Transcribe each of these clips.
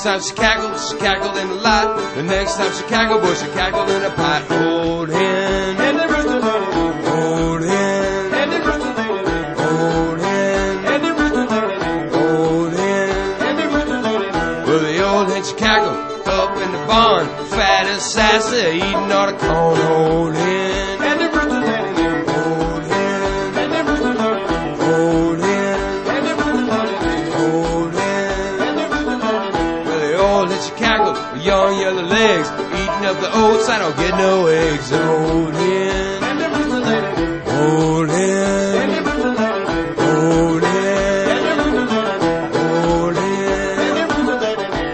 time she cackled in the lot. The next time she cackled, boy, she cackled in a pot. Old hen, and the rooster lady, old hen, and the rooster lady, old hen, and the rooster lady, old hen. and the rooster lady. Well, the old hen she cackled up in the barn, fat and sassy, eating all the corn. Old hen, And the rooster lady, old hen, and the rooster lady, old hen, and the rooster lady, old hen. and the rooster lady. Well, the old hen she cackled with young yellow legs, eating up the oats. I don't get no eggs. Old hen, And the rooster lady, old and hen, the rooster lady, old hen, and the rooster lady, old hen. and the rooster lady.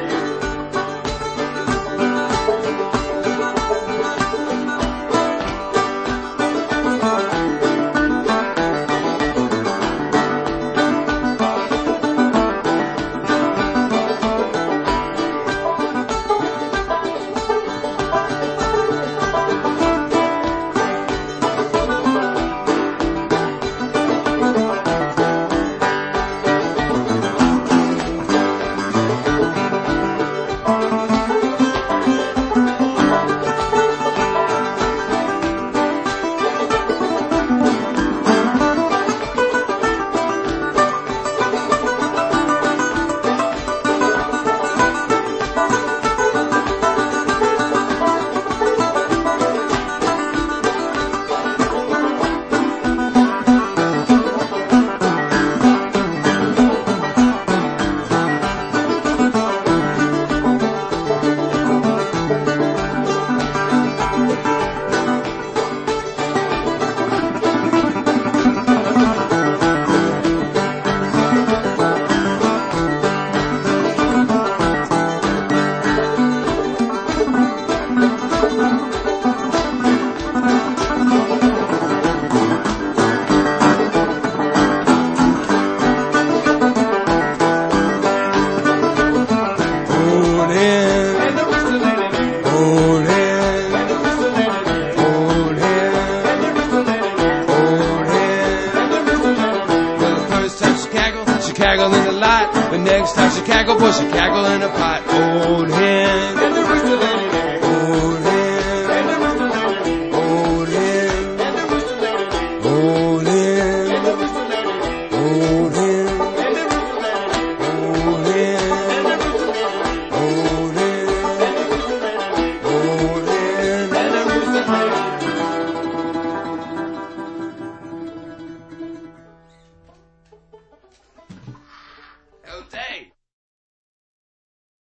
Old hen, And the rooster lady, old hen, and the rooster lady, old hen, and the rooster lady, old hen. and the rooster lady. Well, the first time she cackled in the lot. The next time she cackled, boy, she cackled in a pot. Old hen, And the rooster lady,